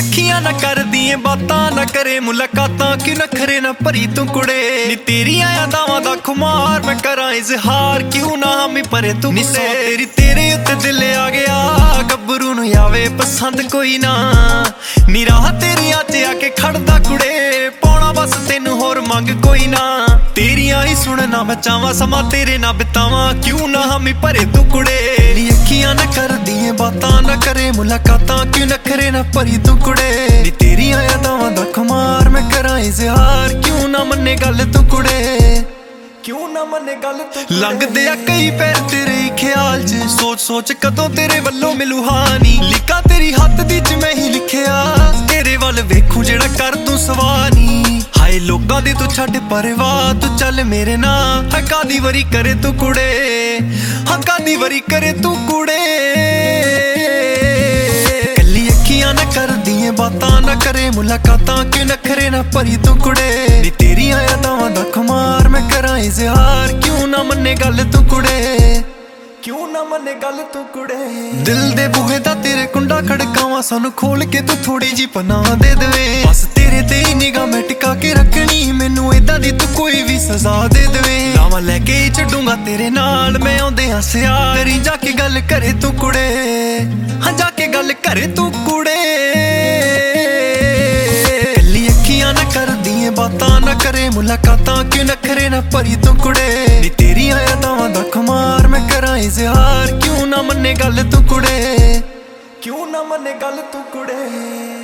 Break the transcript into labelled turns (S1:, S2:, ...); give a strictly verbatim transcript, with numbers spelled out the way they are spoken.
S1: ਅੱਖੀਆਂ ਨਾ ਕਰਦੀ ਏ ਬਾਤਾਂ, ਨਾ ਕਰੇ ਮੁਲਾਕਾਤਾਂ, ਕਿ ਨਖਰੇ ਨਾ ਭਰੀ ਤੂੰ ਕੁੜੇ। ਨੀ ਤੇਰੀਆਂ ਯਾਦਾਂ ਦਾ ਖੁਮਾਰ ਮੈਂ ਕਰਾਂ ਇਜ਼ਹਾਰ, ਕਿਉਂ ਨਾ ਹਮੀ ਪਰੇ ਤੂੰ ਕੁੜੇ। ਤੇਰੀ ਤੇਰੇ ਉੱਤੇ ਦਿਲ ਆ ਗਿਆ, ਗੱਭਰੂ ਨੂੰ ਆਵੇ ਪਸੰਦ ਕੋਈ ਨਾ। ਨੀ ਰਾਹ ਤੇਰੀਆਂ 'ਚ ਆ ਕੇ ਖੜਦਾ ਕੁੜੇ, ਪਾਉਣਾ ਬਸ ਤੈਨੂੰ ਹੋਰ ਮੰਗ ਕੋਈ ਨਾ। ਤੇਰੀਆਂ ਹੀ ਸੁਣਨਾ ਮੈਂ ਚਾਹਾਂ, ਸਮਾਂ ਤੇਰੇ ਨਾਲ ਬਿਤਾਵਾਂ, ਕਿਉਂ ਨਾ ਹਮੀ ਭਰੇ ਤੂੰ ਕੁੜੇ। ਨੀ ਅੱਖੀਆਂ ਨਾ ਕਰਦੀ ਏ ਬਾਤਾਂ, ਨਾ ਕਰੇ ਮੁਲਾਕਾਤਾਂ, ਕਿਉਂ ਨਖਰੇ ਨਾ ਭਰੀ ਤੂੰ ਕੁੜੇ। ਨੀ ਤੇਰੀਆਂ ਯਾਦਾਂ ਦਾ ਖੁਮਾਰ ਮੈਂ ਕਰਾਂ ਇਜ਼ਹਾਰ, ਕਿਉਂ ਨਾ ਮੰਨੇ ਗੱਲ ਤੂੰ ਕੁੜੇ, ਕਿਉਂ ਨਾ ਮੰਨੇ ਗੱਲ ਤੂੰ। ਲੰਘਦੇ ਆ ਕਈ ਪੈਰ ਤੇਰੇ ਖਿਆਲ 'ਚ, ਸੋਚ ਸੋਚ ਕਦੋਂ ਤੇਰੇ ਵੱਲੋਂ ਮਿਲੂ ਹਾਨੀ। ਲਿਖਾ ਤੇਰੀ ਹੱਥ ਦੀ 'ਚ ਮੈਂ ਹੀ ਲਿਖਿਆ, ਤੇਰੇ ਵੱਲ ਵੇਖੂ ਜਿਹੜਾ ਕਰ ਤੂੰ ਸਵਾਨੀ। ਹਾਏ ਲੋਕਾਂ ਦੇ ਤੂੰ ਛੱਡ ਪਰਵਾਹ, ਤੂੰ ਚੱਲ ਮੇਰੇ ਨਾਲ। ਹੱਕਾਂ ਦੀ ਵਰੀ ਕਰੇ ਤੂੰ ਕੁੜੇ, ਹੱਕਾਂ ਦੀ ਵਰੀ ਕਰੇ ਤੂੰ ਕੁੜੇ। ਕੱਲੀ ਅੱਖੀਆਂ ਨਾ ਕਰਦੀ ਏ ਬਾਤਾਂ, ਨਾ ਕਰੇ ਮੁਲਾਕਾਤਾਂ, ਕਿ ਨਖਰੇ ਨਾ ਭਰੀ ਤੂੰ ਕੁੜੇ। ਨੀ ਤੇਰੀਆਂ ਯਾਦਾਂ ਦਾ ਖੁਮਾਰ ਮੈਂ ਕਰਾਂ ਇਜ਼ਹਾਰ, ਕਿਉਂ ਨਾ ਮੰਨੇ ਗੱਲ ਤੂੰ ਕੁੜੇ, ਕਿਉਂ ਨਾ ਮੰਨੇ ਗੱਲ ਤੂੰ ਕੁੜੇ। ਦਿਲ ਦੇ ਬੂਹੇ ਦਾ ਤੇਰੇ ਕੁੰਡਾ ਖੜਕਾਵਾਂ, ਸਾਨੂੰ ਖੋਲ ਕੇ ਤੂੰ ਥੋੜੀ ਜੀ ਪਨਾਹ ਦੇ ਦੇਵੇਂ। ਬਸ ਤੇਰੇ ਤੇ ਹੀ ਨਿਗਾਹ ਮੈਂ ਟਿਕਾ ਕੇ ਰੱਖਣੀ, ਮੈਨੂੰ ਏਦਾਂ ਦੀ ਤੂੰ ਕੋਈ ਵੀ ਸਜ਼ਾ ਦੇ ਦੇਵੇਂ। ਲਾਵਾਂ ਲੈ ਕੇ ਹੀ ਛੱਡੂੰਗਾ ਤੇਰੇ ਨਾਲ ਮੈਂ ਆਉਂਦੇ ਹੱਸਿਆ, ਤੇਰੀ ਜਾ ਕੇ ਗੱਲ ਕਰੇ ਤੂੰ ਕੁੜੇ, ਹਾਂ ਜਾ ਕੇ ਗੱਲ ਕਰੇ ਤੂੰ ਕੁੜੇ। ਕੱਲੀ ਅੱਖੀਆਂ ਨਾ ਕਰਦੀ ਏ ਬਾਤਾਂ, ਨਾ ਕਰੇ ਮੁਲਾਕਾਤਾਂ, ਕਿ ਨਖਰੇ ਨਾ ਭਰੀ ਤੂੰ ਕੁੜੇ। ਨੀ ਤੇਰੀਆਂ ਯਾਦਾਂ ਦਾ ਖੁਮਾਰ ਮੈਂ ਕਰਾਂ ਇਜ਼ਹਾਰ, ਕਿਉਂ ਨਾ ਮੰਨੇ ਗੱਲ ਤੂੰ ਕੁੜੇ, ਕਿਉਂ ਨਾ ਮੰਨੇ ਗੱਲ ਤੂੰ ਕੁੜੇ।